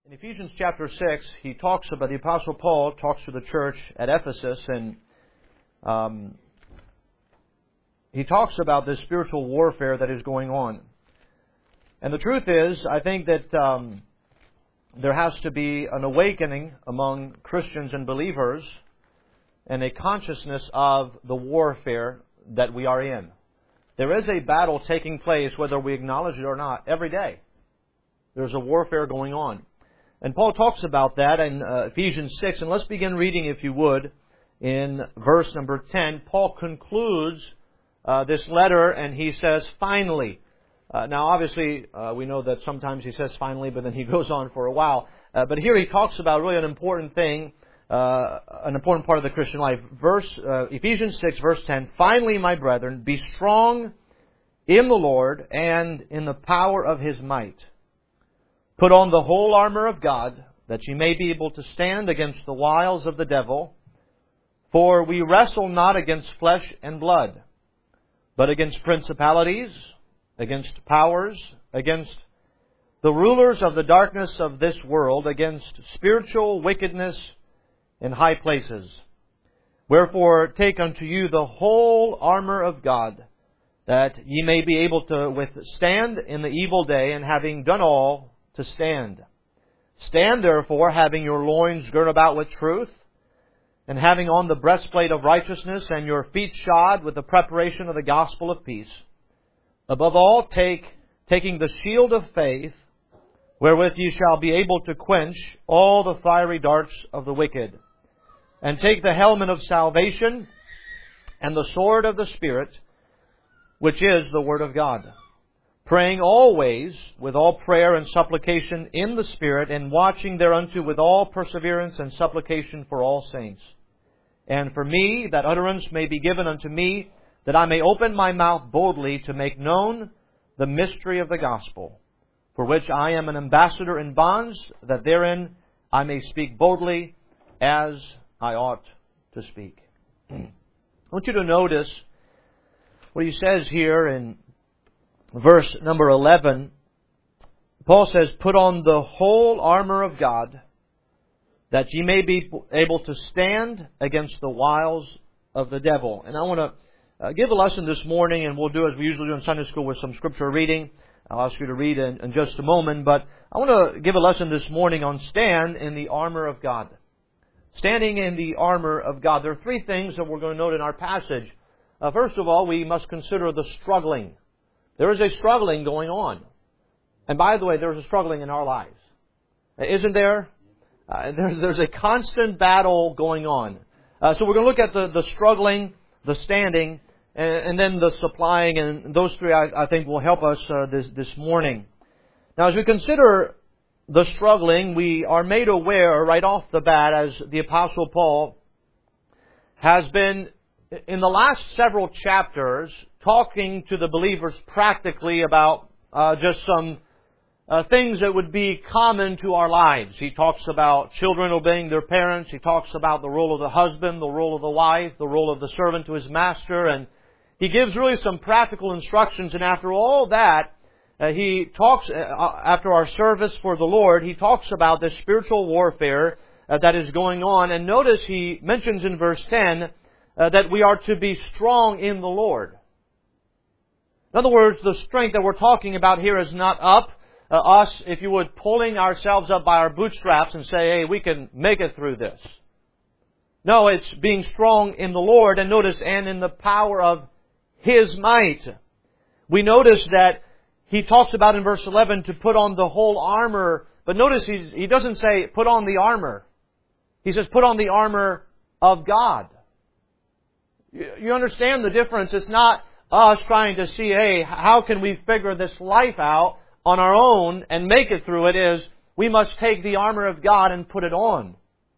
In Ephesians chapter 6, the Apostle Paul talks to the church at Ephesus, and he talks about this spiritual warfare that is going on. And the truth is, I think that there has to be an awakening among Christians and believers and a consciousness of the warfare that we are in. There is a battle taking place, whether we acknowledge it or not, every day. There's a warfare going on. And Paul talks about that in Ephesians 6. And let's begin reading, if you would, in verse number 10. Paul concludes this letter and he says, finally. Now, obviously, we know that sometimes he says finally, but then he goes on for a while. But here he talks about really an important thing, an important part of the Christian life. Ephesians 6, verse 10, finally, my brethren, be strong in the Lord and in the power of His might. Put on the whole armor of God, that ye may be able to stand against the wiles of the devil. For we wrestle not against flesh and blood, but against principalities, against powers, against the rulers of the darkness of this world, against spiritual wickedness in high places. Wherefore take unto you the whole armor of God, that ye may be able to withstand in the evil day, and having done all, to stand. Stand therefore, having your loins girt about with truth, and having on the breastplate of righteousness, and your feet shod with the preparation of the gospel of peace. Above all, taking the shield of faith, wherewith ye shall be able to quench all the fiery darts of the wicked. And take the helmet of salvation, and the sword of the Spirit, which is the Word of God. Praying always with all prayer and supplication in the Spirit, and watching thereunto with all perseverance and supplication for all saints. And for me, that utterance may be given unto me, that I may open my mouth boldly to make known the mystery of the gospel, for which I am an ambassador in bonds, that therein I may speak boldly as I ought to speak. I want you to notice what he says here in verse number 11. Paul says, put on the whole armor of God, that ye may be able to stand against the wiles of the devil. And I want to give a lesson this morning, and we'll do as we usually do in Sunday school with some scripture reading. I'll ask you to read in just a moment, but I want to give a lesson this morning on stand in the armor of God. Standing in the armor of God. There are three things that we're going to note in our passage. First of all, we must consider the struggling. There is a struggling going on. And by the way, there is a struggling in our lives. Isn't there? There's a constant battle going on. So we're going to look at the struggling, the standing, and then the supplying. And those three, I think, will help us this morning. Now, as we consider the struggling, we are made aware right off the bat, as the Apostle Paul has been, in the last several chapters, talking to the believers practically about just some things that would be common to our lives. He talks about children obeying their parents. He talks about the role of the husband, the role of the wife, the role of the servant to his master. And he gives really some practical instructions. And after all that, he talks, after our service for the Lord, he talks about this spiritual warfare that is going on. And notice he mentions in verse 10 that we are to be strong in the Lord. In other words, the strength that we're talking about here is not us, if you would, pulling ourselves up by our bootstraps and say, hey, we can make it through this. No, it's being strong in the Lord, and notice, and in the power of His might. We notice that he talks about in verse 11 to put on the whole armor, but notice he doesn't say put on the armor. He says put on the armor of God. You understand the difference? It's not us trying to see, hey, how can we figure this life out on our own and make it through it. Is we must take the armor of God and put it on.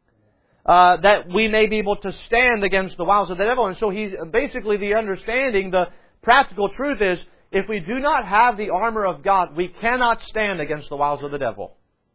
That we may be able to stand against the wiles of the devil. And so he's basically the understanding, the practical truth is, if we do not have the armor of God, we cannot stand against the wiles of the devil.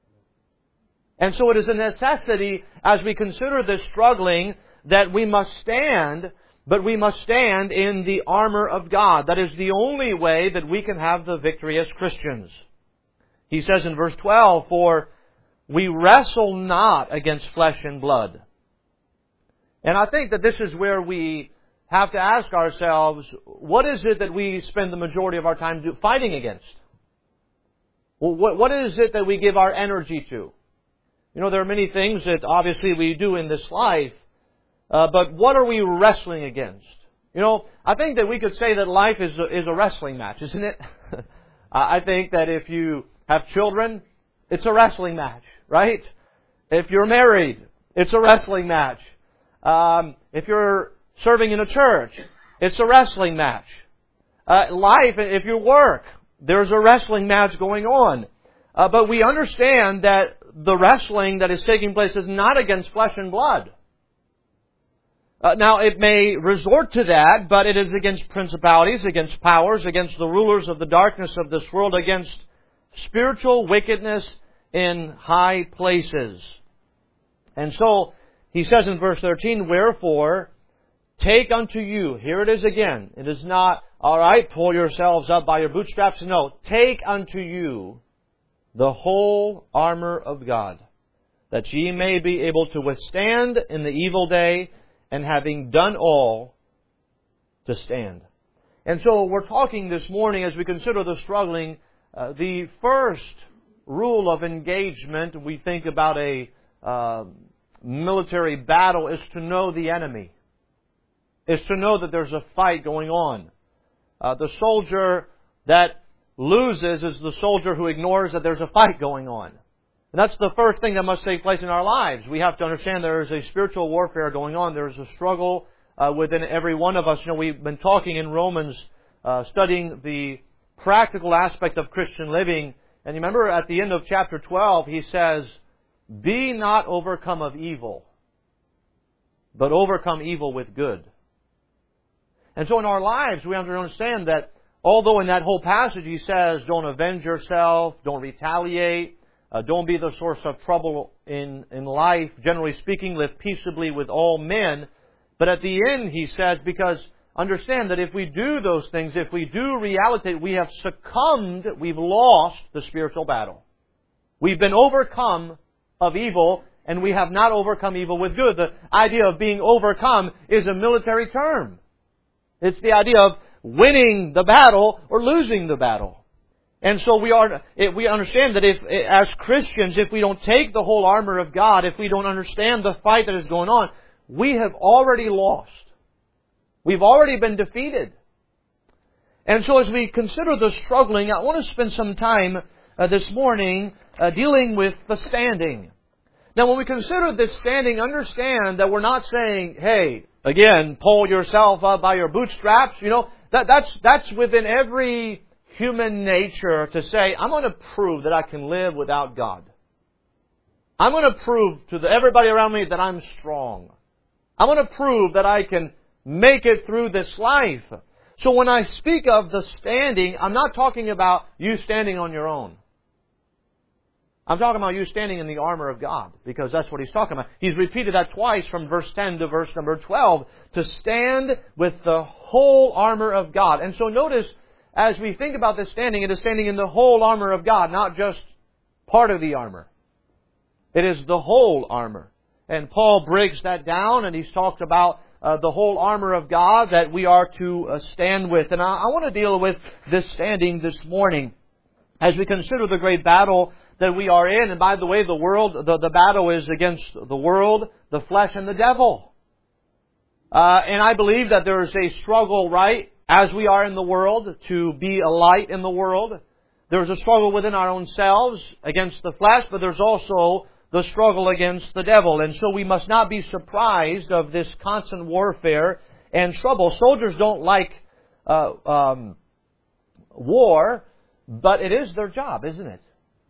And so it is a necessity, as we consider this struggling, that we must stand, but we must stand in the armor of God. That is the only way that we can have the victory as Christians. He says in verse 12, for we wrestle not against flesh and blood. And I think that this is where we have to ask ourselves, what is it that we spend the majority of our time fighting against? Well, what is it that we give our energy to? You know, there are many things that obviously we do in this life, but what are we wrestling against? You know, I think that we could say that life is a wrestling match, isn't it? I think that if you have children, it's a wrestling match, right? If you're married, it's a wrestling match. If you're serving in a church, it's a wrestling match. Life, if you work, there's a wrestling match going on. But we understand that the wrestling that is taking place is not against flesh and blood. Now, it may resort to that, but it is against principalities, against powers, against the rulers of the darkness of this world, against spiritual wickedness in high places. And so, he says in verse 13, wherefore, take unto you, here it is again, it is not, all right, pull yourselves up by your bootstraps. No, take unto you the whole armor of God, that ye may be able to withstand in the evil day, and having done all, to stand. And so we're talking this morning, as we consider the struggling, the first rule of engagement, we think about a military battle, is to know the enemy. Is to know that there's a fight going on. The soldier that loses is the soldier who ignores that there's a fight going on. And that's the first thing that must take place in our lives. We have to understand there is a spiritual warfare going on. There is a struggle within every one of us. You know, we've been talking in Romans, studying the practical aspect of Christian living. And you remember at the end of chapter 12, he says, be not overcome of evil, but overcome evil with good. And so in our lives, we have to understand that although in that whole passage he says, don't avenge yourself, don't retaliate, don't be the source of trouble in life, generally speaking, live peaceably with all men. But at the end he says, because understand that if we do those things, if we do reality, we have succumbed, we've lost the spiritual battle. We've been overcome of evil, and we have not overcome evil with good. The idea of being overcome is a military term. It's the idea of winning the battle or losing the battle. And so we understand that if, as Christians, if we don't take the whole armor of God, if we don't understand the fight that is going on, we have already lost. We've already been defeated. And so as we consider the struggling, I want to spend some time this morning dealing with the standing. Now, when we consider this standing, understand that we're not saying, hey, again, pull yourself up by your bootstraps. You know, that's within every human nature to say, I'm going to prove that I can live without God. I'm going to prove to everybody around me that I'm strong. I'm going to prove that I can make it through this life. So when I speak of the standing, I'm not talking about you standing on your own. I'm talking about you standing in the armor of God, because that's what he's talking about. He's repeated that twice from verse 10 to verse number 12, to stand with the whole armor of God. And so notice, as we think about this standing, it is standing in the whole armor of God, not just part of the armor. It is the whole armor. And Paul breaks that down, and he's talked about the whole armor of God that we are to stand with. And I want to deal with this standing this morning as we consider the great battle that we are in. And by the way, the battle is against the world, the flesh, and the devil. And I believe that there is a struggle, right, as we are in the world, to be a light in the world. There's a struggle within our own selves against the flesh, but there's also the struggle against the devil. And so we must not be surprised of this constant warfare and trouble. Soldiers don't like war, but it is their job, isn't it?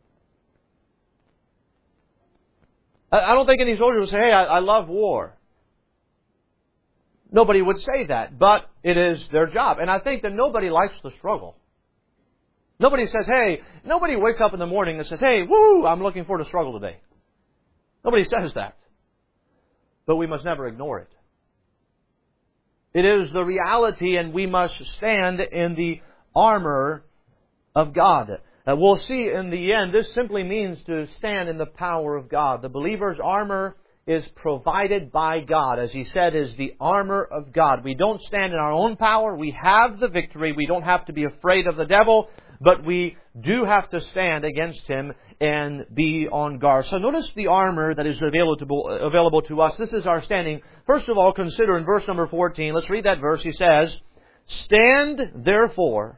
I don't think any soldier would say, hey, I love war. Nobody would say that, but it is their job. And I think that nobody likes the struggle. Nobody says, hey, nobody wakes up in the morning and says, hey, woo, I'm looking forward to struggle today. Nobody says that. But we must never ignore it. It is the reality, and we must stand in the armor of God. We'll see in the end, this simply means to stand in the power of God. The believer's armor is provided by God. As he said, is the armor of God. We don't stand in our own power. We have the victory. We don't have to be afraid of the devil, but we do have to stand against him and be on guard. So notice the armor that is available to us. This is our standing. First of all, consider in verse number 14. Let's read that verse. He says, "Stand therefore,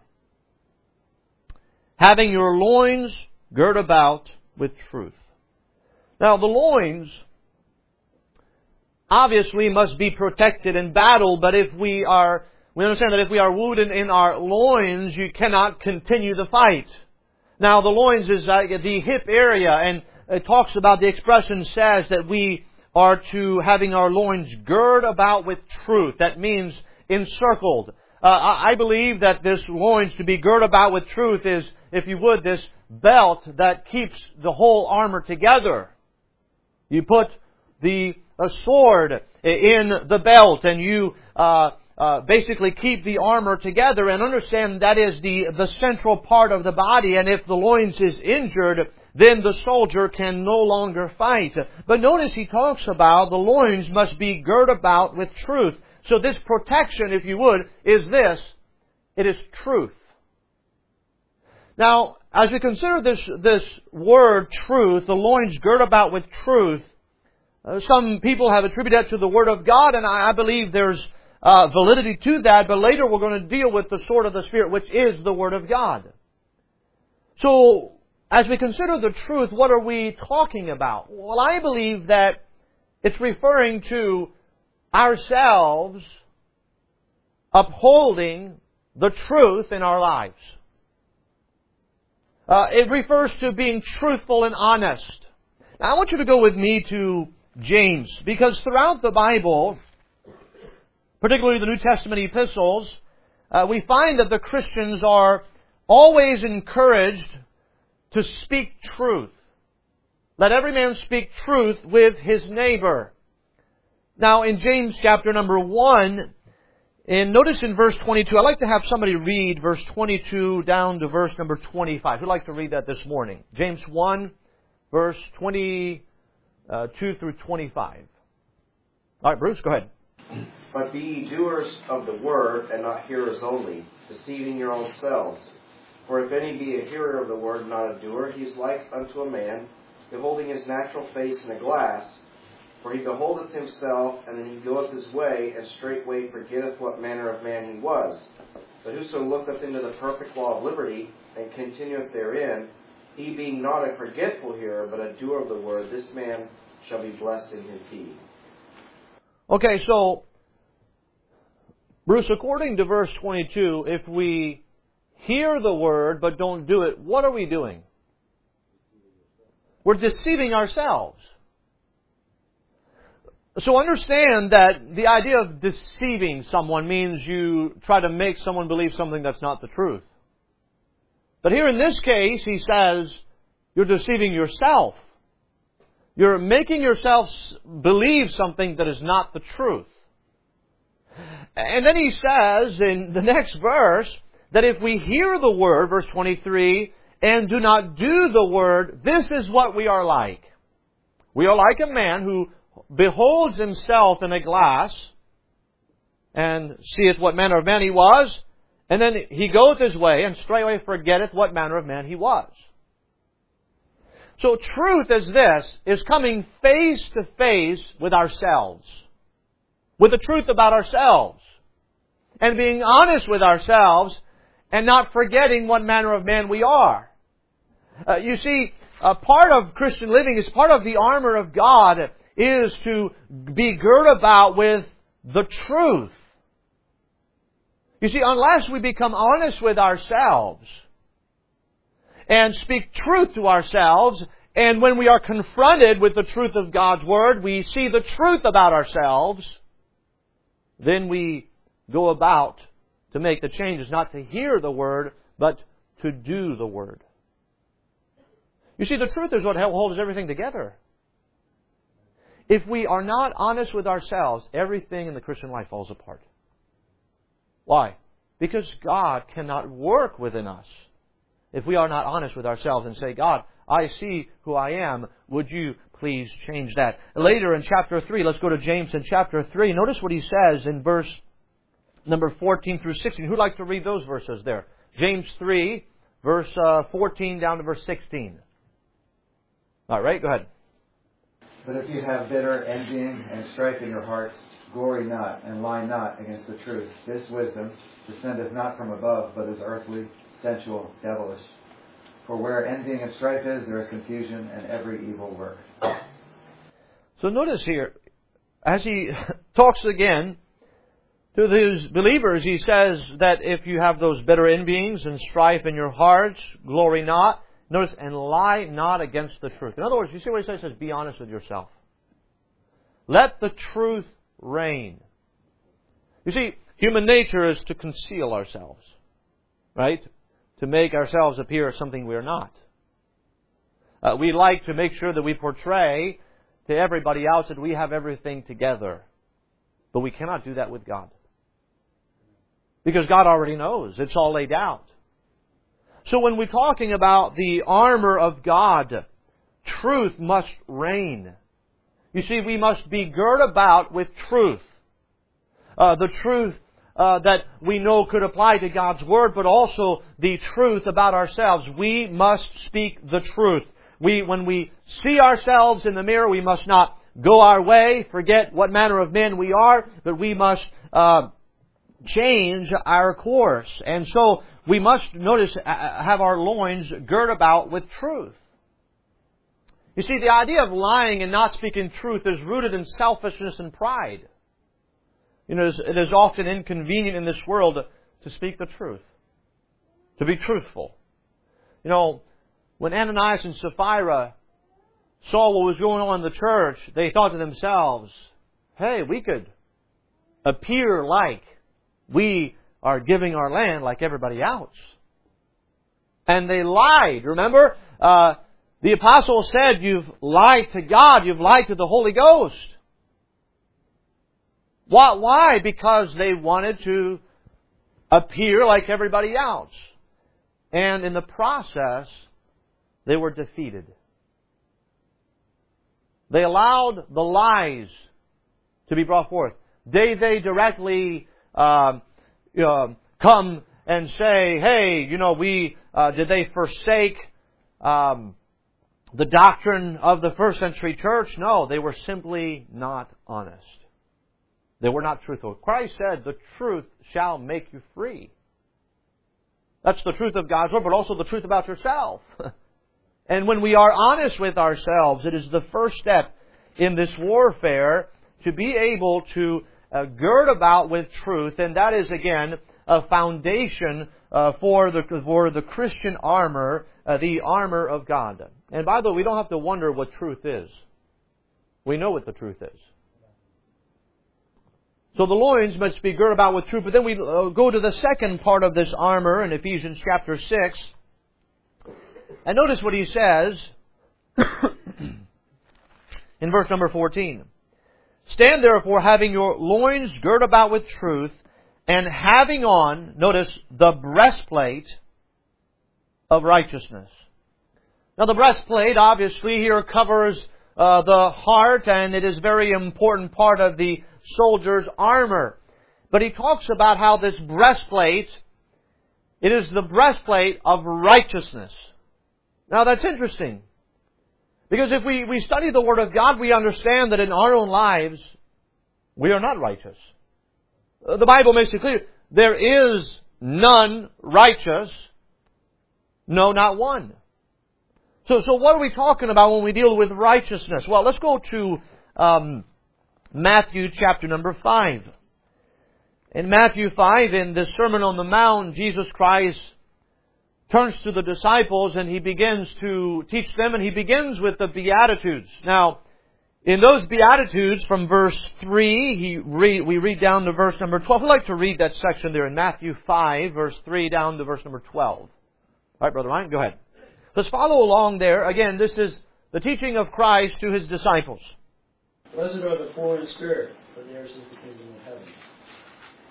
having your loins girt about with truth." Now, the loins obviously must be protected in battle, but we understand that if we are wounded in our loins, you cannot continue the fight. Now, the loins is the hip area, and it talks about, the expression says that we are to having our loins girt about with truth. That means encircled. I believe that this loins to be girt about with truth is, if you would, this belt that keeps the whole armor together. You put a sword in the belt, and you basically keep the armor together, and understand that is the central part of the body, and if the loins is injured, then the soldier can no longer fight. But notice he talks about the loins must be girt about with truth. So this protection, if you would, is this. It is truth. Now, as we consider this word truth, the loins girt about with truth, some people have attributed that to the Word of God, and I believe there's validity to that, but later we're going to deal with the sword of the Spirit, which is the Word of God. So, as we consider the truth, what are we talking about? Well, I believe that it's referring to ourselves upholding the truth in our lives. It refers to being truthful and honest. Now, I want you to go with me to James, because throughout the Bible, particularly the New Testament epistles, we find that the Christians are always encouraged to speak truth. Let every man speak truth with his neighbor. Now, in James chapter number 1, and notice in verse 22, I'd like to have somebody read verse 22 down to verse number 25. Who'd like to read that this morning? James 1, verse 22 through 25. All right, Bruce, go ahead. "But be ye doers of the word, and not hearers only, deceiving your own selves. For if any be a hearer of the word, and not a doer, he is like unto a man, beholding his natural face in a glass. For he beholdeth himself, and then he goeth his way, and straightway forgetteth what manner of man he was. But whoso looketh into the perfect law of liberty, and continueth therein, he being not a forgetful hearer, but a doer of the word, this man shall be blessed in his deed." Okay, so, Bruce, according to verse 22, if we hear the word but don't do it, what are we doing? We're deceiving ourselves. So understand that the idea of deceiving someone means you try to make someone believe something that's not the truth. But here in this case, he says, you're deceiving yourself. You're making yourself believe something that is not the truth. And then he says in the next verse that if we hear the word, verse 23, and do not do the word, this is what we are like. We are like a man who beholds himself in a glass and seeth what manner of man he was, and then he goeth his way and straightway forgetteth what manner of man he was. So truth as this is coming face to face with ourselves, with the truth about ourselves, and being honest with ourselves and not forgetting what manner of man we are. You see, a part of Christian living is part of the armor of God is to be girt about with the truth. You see, unless we become honest with ourselves and speak truth to ourselves, and when we are confronted with the truth of God's Word, we see the truth about ourselves, then we go about to make the changes, not to hear the Word, but to do the Word. You see, the truth is what holds everything together. If we are not honest with ourselves, everything in the Christian life falls apart. Why? Because God cannot work within us if we are not honest with ourselves and say, God, I see who I am. Would you please change that? Later in chapter 3, let's go to James in chapter 3. Notice what he says in verse number 14 through 16. Who'd like to read those verses there? James 3, verse 14 down to verse 16. All right, go ahead. But if you have bitter envying and strife in your hearts, glory not, and lie not against the truth. This wisdom descendeth not from above, but is earthly, sensual, devilish. For where envying and strife is, there is confusion and every evil work. So notice here, as he talks again to these believers, he says that if you have those bitter envyings and strife in your hearts, glory not. Notice, and lie not against the truth. In other words, you see what he says? He says, be honest with yourself. Let the truth reign. You see, human nature is to conceal ourselves, right? To make ourselves appear as something we are not. We like to make sure that we portray to everybody else that we have everything together. But we cannot do that with God. Because God already knows. It's all laid out. So when we're talking about the armor of God, truth must reign. You see, we must be girt about with truth. The truth that we know could apply to God's Word, but also the truth about ourselves. We must speak the truth. When we see ourselves in the mirror, we must not go our way, forget what manner of men we are, but we must change our course. And so we must, notice, have our loins girt about with truth. You see, the idea of lying and not speaking truth is rooted in selfishness and pride. You know, it is often inconvenient in this world to speak the truth, to be truthful. You know, when Ananias and Sapphira saw what was going on in the church, they thought to themselves, hey, we could appear like we are giving our land like everybody else. And they lied. Remember, the apostle said, you've lied to God, you've lied to the Holy Ghost. Why? Because they wanted to appear like everybody else. And in the process, they were defeated. They allowed the lies to be brought forth. They directly come and say, hey, you know, did they forsake the doctrine of the first century church? No, they were simply not honest. They were not truthful. Christ said, the truth shall make you free. That's the truth of God's Word, but also the truth about yourself. And when we are honest with ourselves, it is the first step in this warfare to be able to gird about with truth, and that is, again, a foundation for the Christian armor, the armor of God. And by the way, we don't have to wonder what truth is. We know what the truth is. So the loins must be girt about with truth. But then we go to the second part of this armor in Ephesians chapter 6. And notice what he says in verse number 14. Stand therefore, having your loins girt about with truth, and having on, notice, the breastplate of righteousness. Now the breastplate, obviously, here covers the heart, and it is a very important part of the soldier's armor. But he talks about how this breastplate, it is the breastplate of righteousness. Now that's interesting. Because if we study the Word of God, we understand that in our own lives, we are not righteous. The Bible makes it clear, there is none righteous, no, not one. So what are we talking about when we deal with righteousness? Well, let's go to Matthew chapter number 5. In Matthew 5, in the Sermon on the Mount, Jesus Christ turns to the disciples and He begins to teach them, and He begins with the Beatitudes. Now, in those Beatitudes, from verse 3, we read down to verse number 12. I'd like to read that section there in Matthew 5, verse 3 down to verse number 12. All right, Brother Ryan, go ahead. Let's follow along there. Again, this is the teaching of Christ to His disciples. Blessed are the poor in spirit, for theirs is the kingdom of heaven.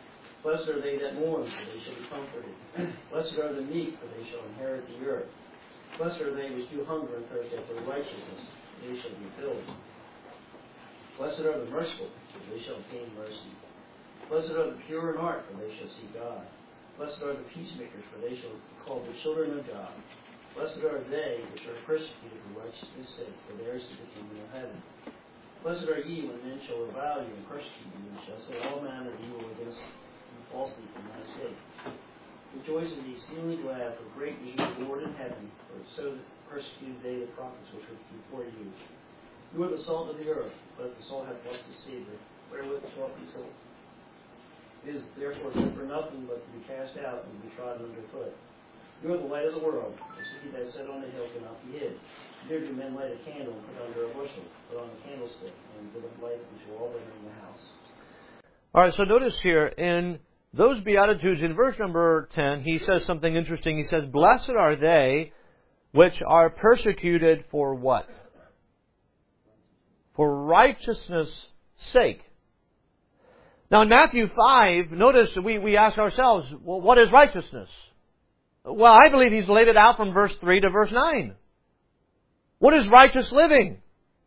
Blessed are they that mourn, for they shall be comforted. Blessed are the meek, for they shall inherit the earth. Blessed are they which do hunger and thirst after righteousness, for they shall be filled. Blessed are the merciful, for they shall obtain mercy. Blessed are the pure in heart, for they shall see God. Blessed are the peacemakers, for they shall be called the children of God. Blessed are they which are persecuted for righteousness' sake, for theirs is the kingdom of heaven. Blessed are ye when men shall revile you and persecute you, and shall say all manner of evil against you falsely for my sake. Rejoice and be exceedingly glad, for great is your reward in heaven, for so persecuted they the prophets which were before you. You are the salt of the earth, but the salt hath lost its savor. Wherewith shall it be salt? It is therefore good for nothing but to be cast out and be trodden under foot. You are the light of the world. The city that is set on a hill cannot be hid. Neither do men light a candle and put it under a bushel, but on a candlestick, and give it light unto all that are in the house. All right, so notice here in those Beatitudes, in verse number 10, he says something interesting. He says, blessed are they which are persecuted for what? For righteousness' sake. Now in Matthew 5, notice we ask ourselves, well, what is righteousness? Well, I believe he's laid it out from verse 3 to verse 9. What is righteous living?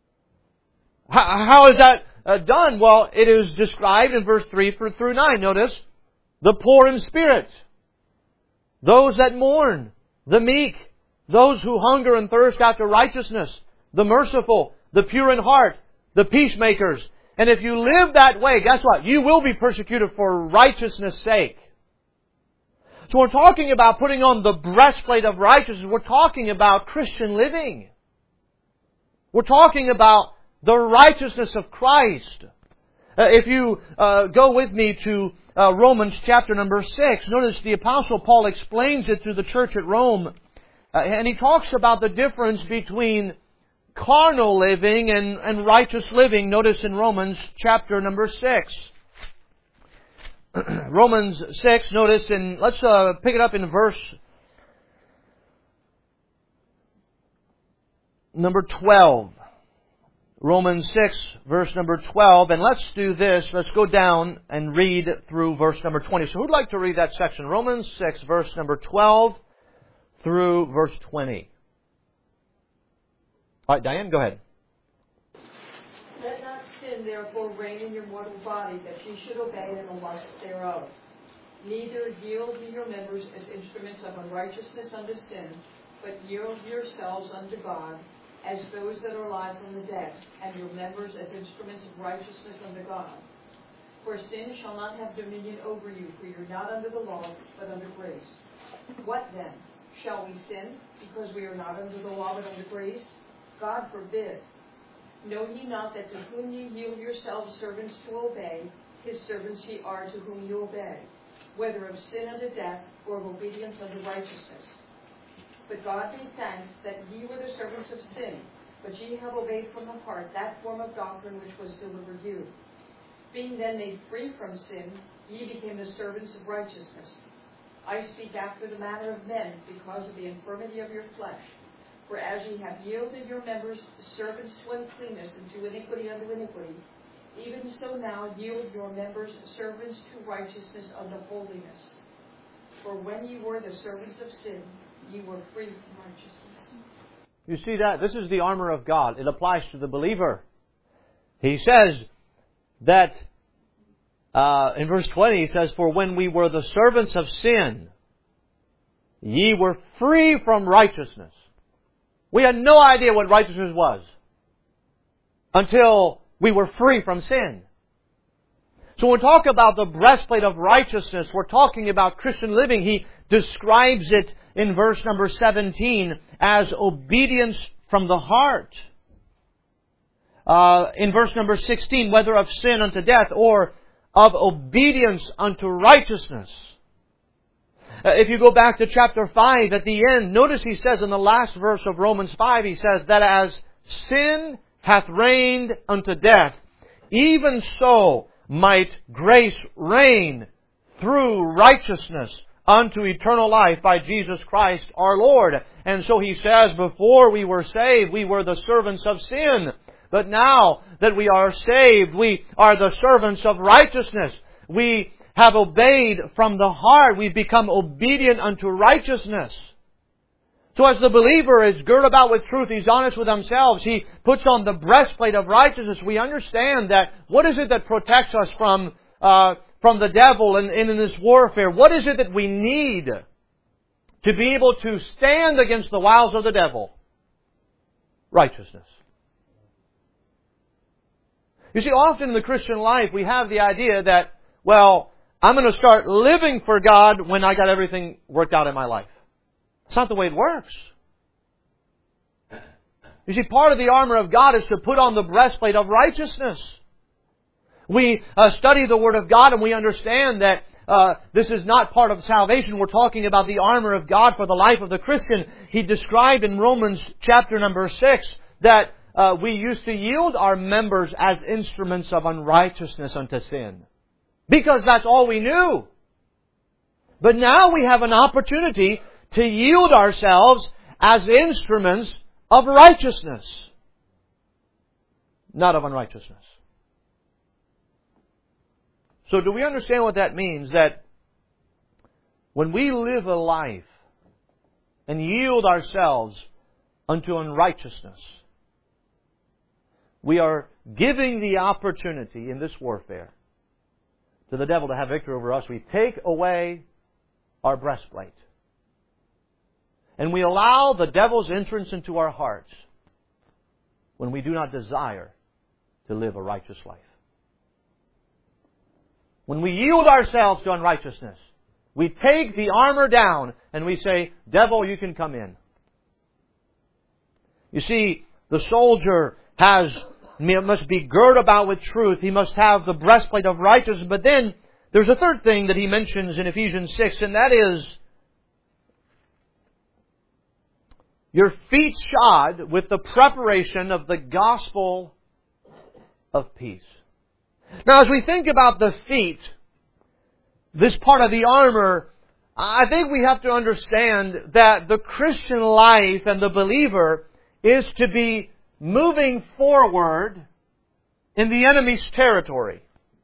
How is that done? Well, it is described in verse 3 through 9. Notice, the poor in spirit, those that mourn, the meek, those who hunger and thirst after righteousness, the merciful, the pure in heart, the peacemakers. And if you live that way, guess what? You will be persecuted for righteousness' sake. So we're talking about putting on the breastplate of righteousness. We're talking about Christian living. We're talking about the righteousness of Christ. If you go with me to Romans chapter number 6, notice the Apostle Paul explains it to the church at Rome. And he talks about the difference between carnal living and righteous living. Notice in Romans chapter number 6. Romans 6, notice let's pick it up in verse number 12. Romans 6, verse number 12. And let's do this. Let's go down and read through verse number 20. So who'd like to read that section? Romans 6, verse number 12 through verse 20. All right, Diane, go ahead. Let not sin therefore reign in your mortal body, that ye should obey in the lusts thereof. Neither yield ye your members as instruments of unrighteousness unto sin, but yield yourselves unto God, as those that are alive from the dead, and your members as instruments of righteousness unto God. For sin shall not have dominion over you, for you are not under the law, but under grace. What then? Shall we sin, because we are not under the law, but under grace? God forbid. Know ye not that to whom ye yield yourselves servants to obey, his servants ye are to whom you obey, whether of sin unto death, or of obedience unto righteousness? But God be thanked that ye were the servants of sin, but ye have obeyed from the heart that form of doctrine which was delivered you. Being then made free from sin, ye became the servants of righteousness. I speak after the manner of men, because of the infirmity of your flesh. For as ye have yielded your members servants to uncleanness, and to iniquity unto iniquity, even so now yield your members servants to righteousness unto holiness. For when ye were the servants of sin, ye were free from righteousness. You see that? This is the armor of God. It applies to the believer. He says that, in verse 20, he says, for when we were the servants of sin, ye were free from righteousness. We had no idea what righteousness was until we were free from sin. So when we talk about the breastplate of righteousness, we're talking about Christian living. He describes it in verse number 17 as obedience from the heart. In verse number 16, whether of sin unto death or of obedience unto righteousness. If you go back to chapter 5 at the end, notice he says in the last verse of Romans 5, he says that as sin hath reigned unto death, even so might grace reign through righteousness unto eternal life by Jesus Christ our Lord. And so he says, before we were saved, we were the servants of sin. But now that we are saved, we are the servants of righteousness. We have obeyed from the heart. We've become obedient unto righteousness. So as the believer is girded about with truth, he's honest with himself, he puts on the breastplate of righteousness, we understand that what is it that protects us from the devil and in this warfare? What is it that we need to be able to stand against the wiles of the devil? Righteousness. You see, often in the Christian life we have the idea that, well, I'm going to start living for God when I got everything worked out in my life. It's not the way it works. You see, part of the armor of God is to put on the breastplate of righteousness. We study the Word of God and we understand that this is not part of salvation. We're talking about the armor of God for the life of the Christian. He described in Romans chapter number 6 that we used to yield our members as instruments of unrighteousness unto sin. Because that's all we knew. But now we have an opportunity to yield ourselves as instruments of righteousness, not of unrighteousness. So do we understand what that means? That when we live a life and yield ourselves unto unrighteousness, we are giving the opportunity in this warfare to the devil to have victory over us. We take away our breastplate. And we allow the devil's entrance into our hearts when we do not desire to live a righteous life. When we yield ourselves to unrighteousness, we take the armor down and we say, devil, you can come in. You see, the soldier must be girded about with truth. He must have the breastplate of righteousness. But then there's a third thing that he mentions in Ephesians 6, and that is your feet shod with the preparation of the gospel of peace. Now, as we think about the feet, this part of the armor, I think we have to understand that the Christian life and the believer is to be moving forward in the enemy's territory.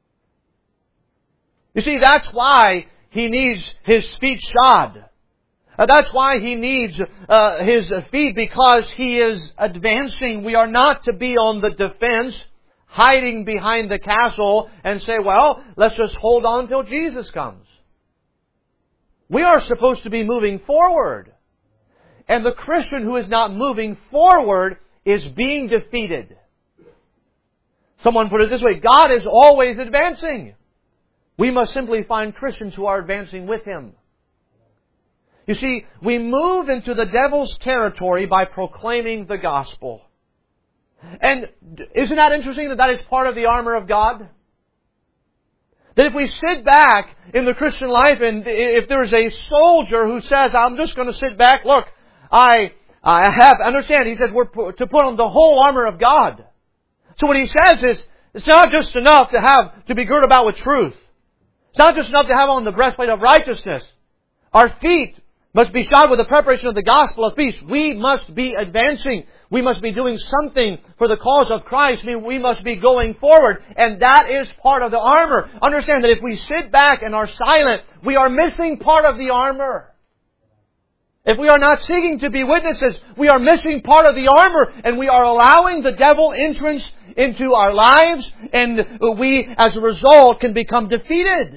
You see, that's why he needs his feet shod. That's why he needs his feet, because he is advancing. We are not to be on the defense, hiding behind the castle and say, well, let's just hold on till Jesus comes. We are supposed to be moving forward. And the Christian who is not moving forward is being defeated. Someone put it this way, God is always advancing. We must simply find Christians who are advancing with Him. You see, we move into the devil's territory by proclaiming the gospel. And isn't that interesting that is part of the armor of God? That if we sit back in the Christian life and if there is a soldier who says, I'm just going to sit back, look, understand, he says we're to put on the whole armor of God. So what he says is, it's not just enough to be girded about with truth. It's not just enough to have on the breastplate of righteousness. Our feet must be shod with the preparation of the gospel of peace. We must be advancing. We must be doing something for the cause of Christ. I mean, we must be going forward. And that is part of the armor. Understand that if we sit back and are silent, we are missing part of the armor. If we are not seeking to be witnesses, we are missing part of the armor, and we are allowing the devil entrance into our lives, and we, as a result, can become defeated.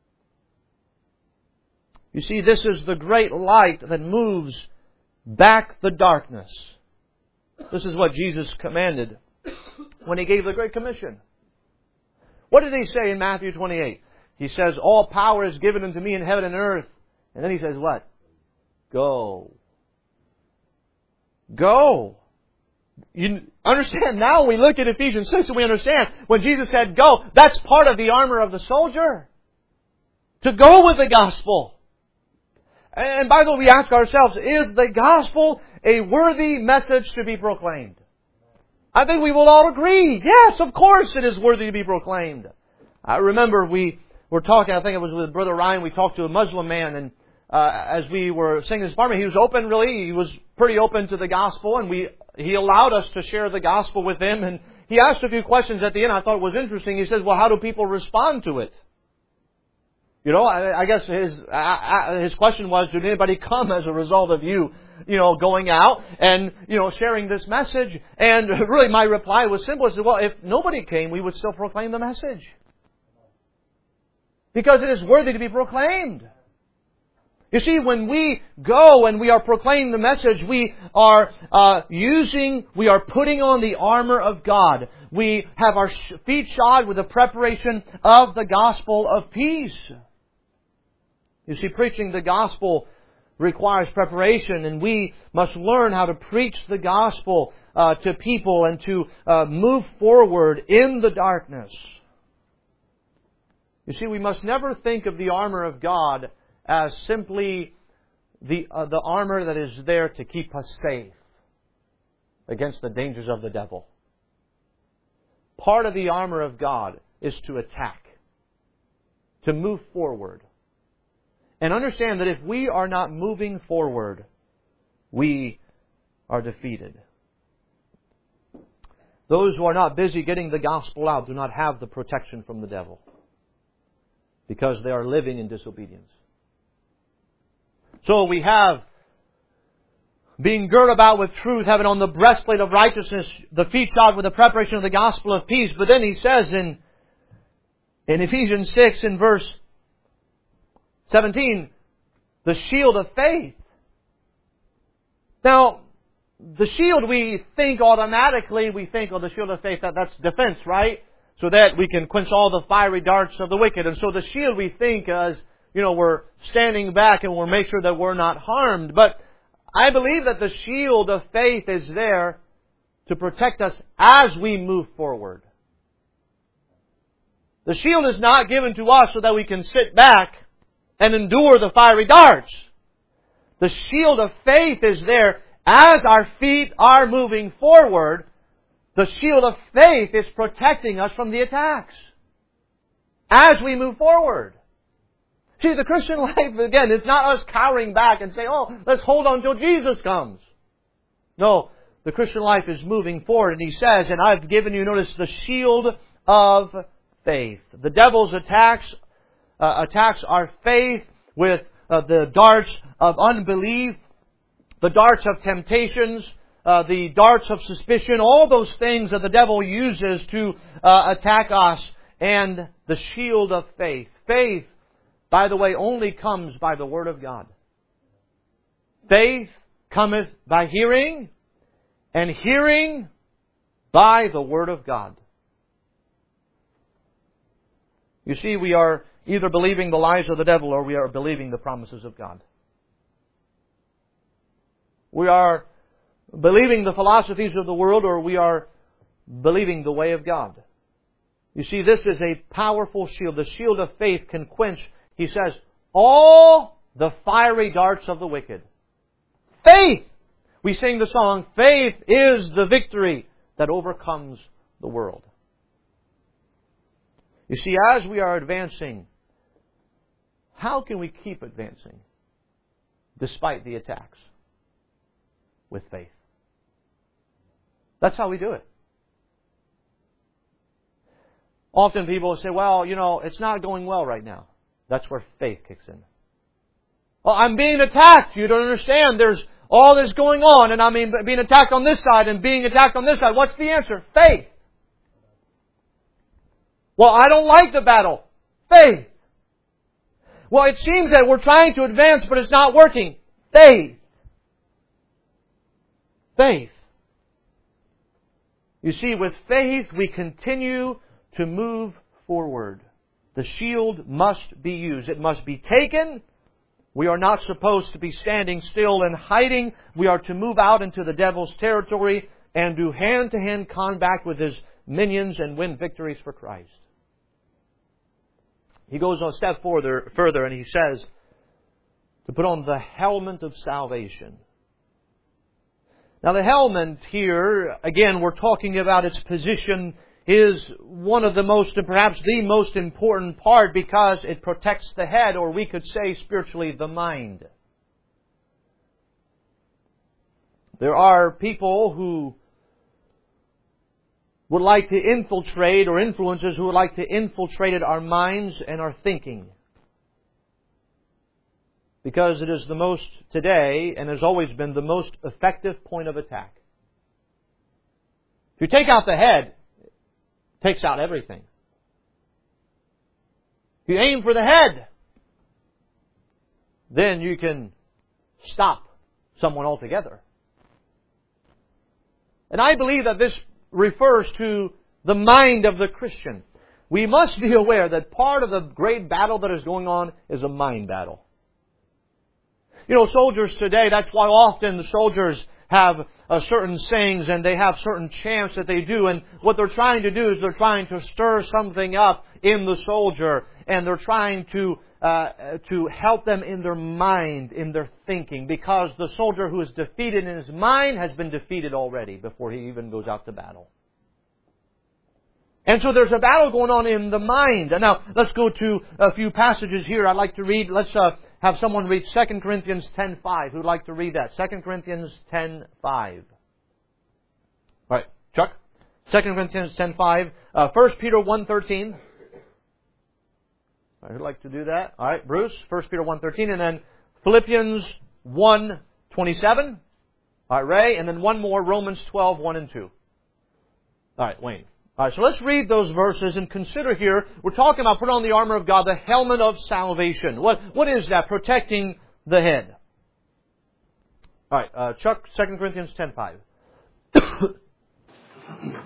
You see, this is the great light that moves back the darkness. This is what Jesus commanded when He gave the Great Commission. What did He say in Matthew 28? He says, all power is given unto me in heaven and earth. And then He says what? Go. Go. You understand? Now we look at Ephesians 6 and we understand when Jesus said go, that's part of the armor of the soldier. To go with the gospel. And by the way, we ask ourselves, is the gospel a worthy message to be proclaimed? I think we will all agree. Yes, of course it is worthy to be proclaimed. I remember we were talking, I think it was with Brother Ryan, we talked to a Muslim man, and as we were singing this part, he was open, really. He was pretty open to the gospel, and he allowed us to share the gospel with him. And he asked a few questions at the end I thought was interesting. He says, well, how do people respond to it? You know, I guess his question was, did anybody come as a result of you, going out and, sharing this message? And really my reply was simple. I said, well, if nobody came, we would still proclaim the message. Because it is worthy to be proclaimed. You see, when we go and we are proclaiming the message, we are putting on the armor of God. We have our feet shod with the preparation of the gospel of peace. You see, preaching the gospel requires preparation, and we must learn how to preach the gospel to people and to move forward in the darkness. You see, we must never think of the armor of God as simply the armor that is there to keep us safe against the dangers of the devil. Part of the armor of God is to attack, to move forward. And understand that if we are not moving forward, we are defeated. Those who are not busy getting the gospel out do not have the protection from the devil, because they are living in disobedience. So we have being girt about with truth, having on the breastplate of righteousness, the feet shod with the preparation of the gospel of peace. But then he says in Ephesians 6 in verse 17, the shield of faith. Now, the shield we think automatically, the shield of faith, that's defense, right? So that we can quench all the fiery darts of the wicked. And so the shield we think as, we're standing back and we'll make sure that we're not harmed. But I believe that the shield of faith is there to protect us as we move forward. The shield is not given to us so that we can sit back and endure the fiery darts. The shield of faith is there as our feet are moving forward. The shield of faith is protecting us from the attacks as we move forward. See, the Christian life, again, is not us cowering back and saying, let's hold on until Jesus comes. No, the Christian life is moving forward. And he says, and I've given you, notice, the shield of faith. The devil's attacks our faith with the darts of unbelief, the darts of temptations, the darts of suspicion, all those things that the devil uses to attack us, and the shield of faith. Faith, by the way, only comes by the Word of God. Faith cometh by hearing, and hearing by the Word of God. You see, we are either believing the lies of the devil or we are believing the promises of God. We are believing the philosophies of the world or we are believing the way of God. You see, this is a powerful shield. The shield of faith can quench, he says, all the fiery darts of the wicked. Faith! We sing the song, faith is the victory that overcomes the world. You see, as we are advancing, how can we keep advancing despite the attacks? With faith. That's how we do it. Often people say, well, it's not going well right now. That's where faith kicks in. Well, I'm being attacked. You don't understand. There's all this going on, and I'm being attacked on this side and being attacked on this side. What's the answer? Faith. Well, I don't like the battle. Faith. Well, it seems that we're trying to advance, but it's not working. Faith. Faith. You see, with faith, we continue to move forward. The shield must be used. It must be taken. We are not supposed to be standing still and hiding. We are to move out into the devil's territory and do hand-to-hand combat with his minions and win victories for Christ. He goes a step further and he says to put on the helmet of salvation. Now the helmet here, again, we're talking about its position, is one of the most, and perhaps the most important part because it protects the head, or we could say spiritually, the mind. There are people who would like to infiltrate, or influencers who would like to infiltrate our minds and our thinking. Because it is the most, today, and has always been, the most effective point of attack. If you take out the head, it takes out everything. If you aim for the head, then you can stop someone altogether. And I believe that this refers to the mind of the Christian. We must be aware that part of the great battle that is going on is a mind battle. You know, soldiers today, that's why often the soldiers have certain sayings and they have certain chants that they do. And what they're trying to do is they're trying to stir something up in the soldier. And they're trying to help them in their mind, in their thinking. Because the soldier who is defeated in his mind has been defeated already before he even goes out to battle. And so there's a battle going on in the mind. And now, let's go to a few passages here I'd like to read. Let's have someone read 2 Corinthians 10:5. Who'd like to read that? 2 Corinthians 10:5. All right, Chuck. 2 Corinthians 10:5. 1 Peter 1:13. All right, who'd like to do that? All right, Bruce. 1 Peter 1:13. And then Philippians 1:27. All right, Ray. And then one more, Romans 12:1 and 2. All right, Wayne. All right, so let's read those verses and consider here, we're talking about put on the armor of God, the helmet of salvation. What is that? Protecting the head. All right, Chuck, 2 Corinthians 10:5. 2 Corinthians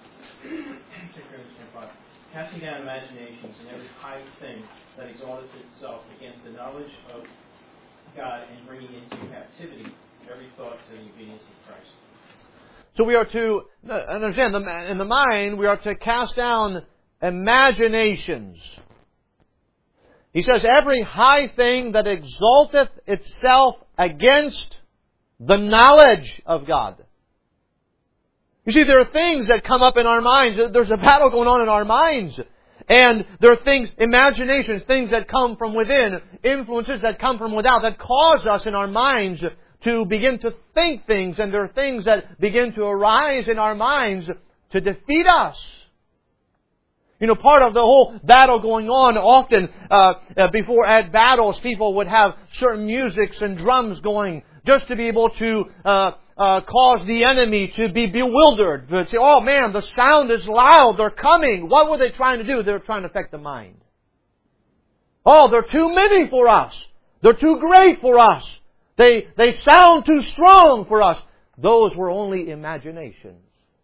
10:5. Casting down imaginations and every high thing that exalteth itself against the knowledge of God, and bringing into captivity every thought to the obedience of Christ. So we are to, understand, in the mind, we are to cast down imaginations. He says, every high thing that exalteth itself against the knowledge of God. You see, there are things that come up in our minds. There's a battle going on in our minds. And there are things, imaginations, things that come from within, influences that come from without, that cause us in our minds to begin to think things, and there are things that begin to arise in our minds to defeat us. You know, part of the whole battle going on, often before at battles, people would have certain musics and drums going just to be able to cause the enemy to be bewildered. They'd say, oh man, the sound is loud, they're coming. What were they trying to do? They were trying to affect the mind. Oh, they're too many for us. They're too great for us. They sound too strong for us. Those were only imaginations.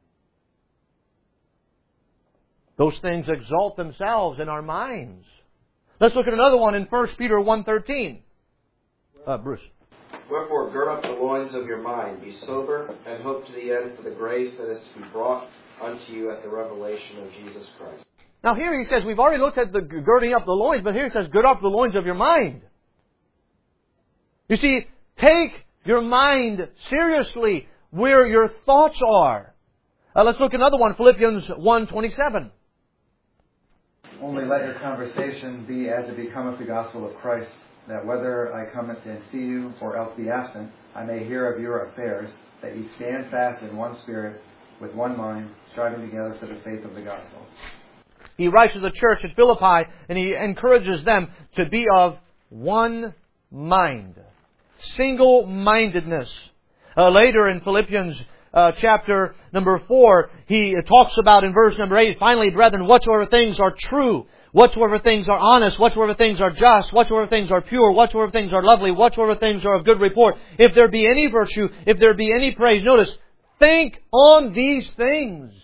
Those things exalt themselves in our minds. Let's look at another one in 1 Peter 1:13. Bruce. Wherefore, gird up the loins of your mind, be sober, and hope to the end for the grace that is to be brought unto you at the revelation of Jesus Christ. Now here he says, we've already looked at the girding up the loins, but here he says, gird up the loins of your mind. You see, take your mind seriously where your thoughts are. Let's look at another one, Philippians 1:27. Only let your conversation be as it becometh the gospel of Christ, that whether I come and see you or else be absent, I may hear of your affairs, that ye stand fast in one spirit, with one mind, striving together for the faith of the gospel. He writes to the church at Philippi, and he encourages them to be of one mind. Single-mindedness. Later in Philippians chapter number 4, he talks about in verse number 8, finally, brethren, whatsoever things are true, whatsoever things are honest, whatsoever things are just, whatsoever things are pure, whatsoever things are lovely, whatsoever things are of good report, if there be any virtue, if there be any praise, notice, think on these things.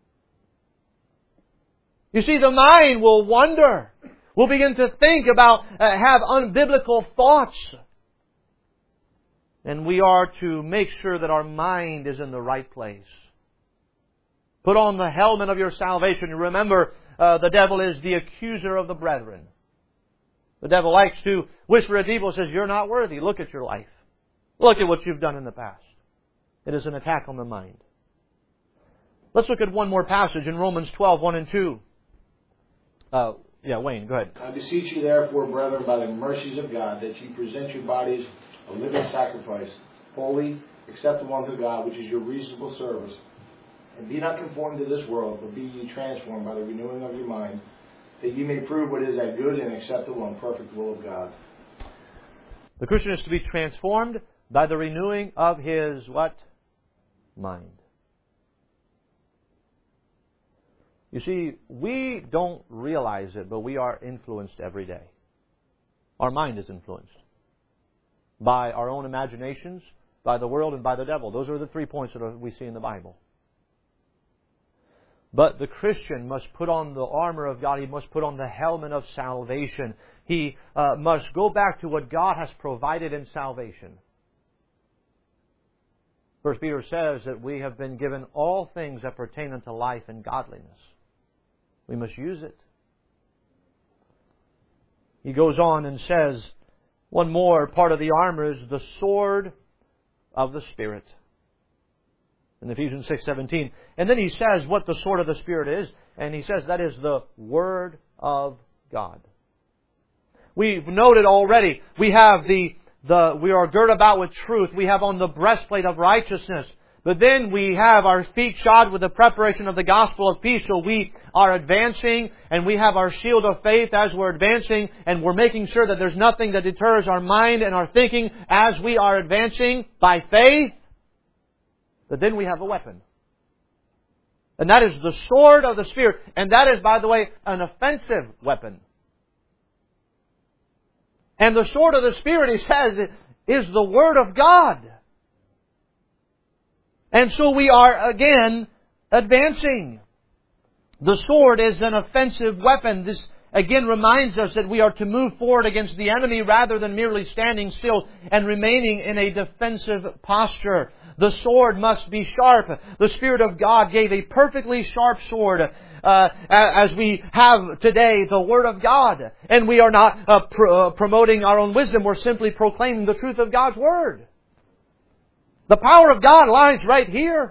You see, the mind will wander. Will begin to think about, have unbiblical thoughts. And we are to make sure that our mind is in the right place. Put on the helmet of your salvation. Remember, the devil is the accuser of the brethren. The devil likes to whisper at people and says, you're not worthy. Look at your life. Look at what you've done in the past. It is an attack on the mind. Let's look at one more passage in Romans 12:1 and 2. Wayne, go ahead. I beseech you therefore, brethren, by the mercies of God, that ye present your bodies a living sacrifice, holy, acceptable unto God, which is your reasonable service. And be not conformed to this world, but be ye transformed by the renewing of your mind, that ye may prove what is that good and acceptable and perfect will of God. The Christian is to be transformed by the renewing of his what? Mind. You see, we don't realize it, but we are influenced every day. Our mind is influenced by our own imaginations, by the world, and by the devil. Those are the 3 points that we see in the Bible. But the Christian must put on the armor of God. He must put on the helmet of salvation. He must go back to what God has provided in salvation. 1 Peter says that we have been given all things that pertain unto life and godliness. We must use it. He goes on and says, one more part of the armor is the sword of the Spirit. In Ephesians 6:17. And then he says what the sword of the Spirit is. And he says that is the Word of God. We've noted already, we have we are girt about with truth. We have on the breastplate of righteousness. But then we have our feet shod with the preparation of the gospel of peace. So we are advancing, and we have our shield of faith as we're advancing, and we're making sure that there's nothing that deters our mind and our thinking as we are advancing by faith. But then we have a weapon. And that is the sword of the Spirit. And that is, by the way, an offensive weapon. And the sword of the Spirit, he says, is the Word of God. And so we are, again, advancing. The sword is an offensive weapon. This, again, reminds us that we are to move forward against the enemy rather than merely standing still and remaining in a defensive posture. The sword must be sharp. The Spirit of God gave a perfectly sharp sword, as we have today, the Word of God. And we are not promoting our own wisdom. We're simply proclaiming the truth of God's Word. The power of God lies right here.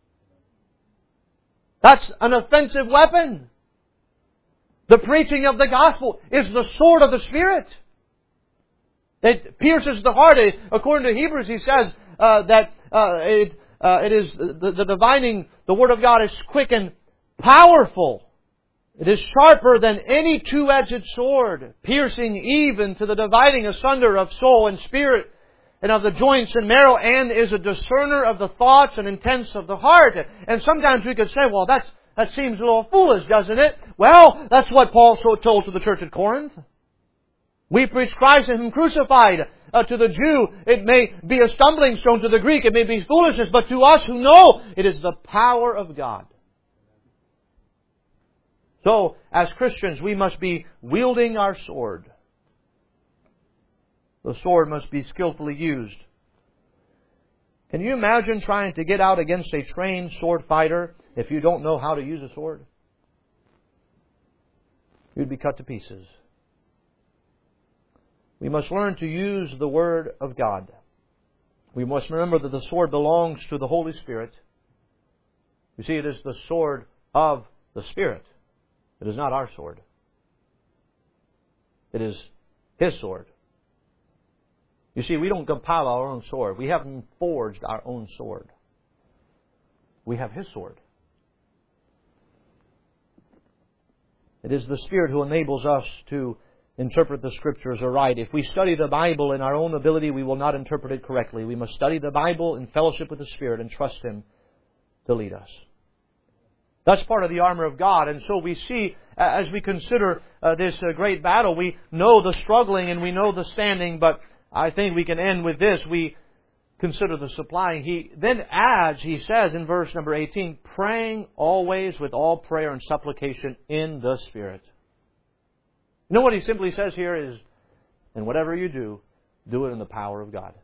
That's an offensive weapon. The preaching of the gospel is the sword of the Spirit. It pierces the heart. According to Hebrews, he says that it is the divining. The Word of God is quick and powerful. It is sharper than any two-edged sword, piercing even to the dividing asunder of soul and spirit, and of the joints and marrow, and is a discerner of the thoughts and intents of the heart. And sometimes we could say, well, that seems a little foolish, doesn't it? Well, that's what Paul told to the church at Corinth. We preach Christ and Him crucified. To the Jew, it may be a stumbling stone. To the Greek, it may be foolishness. But to us who know, it is the power of God. So, as Christians, we must be wielding our sword. The sword must be skillfully used. Can you imagine trying to get out against a trained sword fighter if you don't know how to use a sword? You'd be cut to pieces. We must learn to use the Word of God. We must remember that the sword belongs to the Holy Spirit. You see, it is the sword of the Spirit. It is not our sword. It is His sword. You see, we don't compile our own sword. We haven't forged our own sword. We have His sword. It is the Spirit who enables us to interpret the Scriptures aright. If we study the Bible in our own ability, we will not interpret it correctly. We must study the Bible in fellowship with the Spirit and trust Him to lead us. That's part of the armor of God. And so we see, as we consider this great battle, we know the struggling and we know the standing, but I think we can end with this. We consider the supplying. He then adds, he says in verse number 18, praying always with all prayer and supplication in the Spirit. You know what he simply says here is, and whatever you do, do it in the power of God.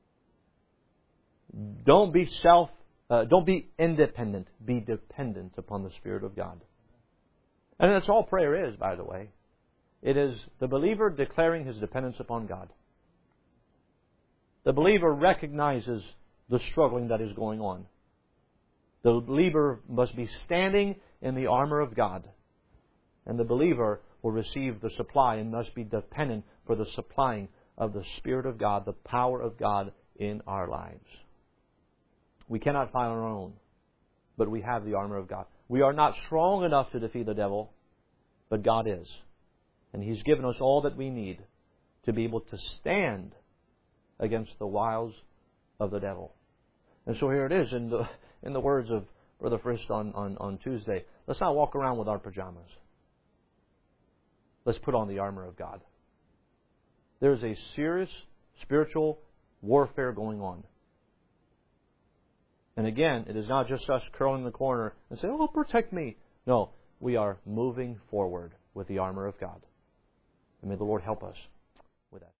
Don't be independent. Be dependent upon the Spirit of God. And that's all prayer is, by the way. It is the believer declaring his dependence upon God. The believer recognizes the struggling that is going on. The believer must be standing in the armor of God. And the believer will receive the supply and must be dependent for the supplying of the Spirit of God, the power of God in our lives. We cannot fight on our own, but we have the armor of God. We are not strong enough to defeat the devil, but God is. And He's given us all that we need to be able to stand against the wiles of the devil. And so here it is in the words of Brother Frist on Tuesday. Let's not walk around with our pajamas. Let's put on the armor of God. There's a serious spiritual warfare going on. And again, it is not just us curling in the corner and saying, "Oh, protect me." No, we are moving forward with the armor of God. And may the Lord help us with that.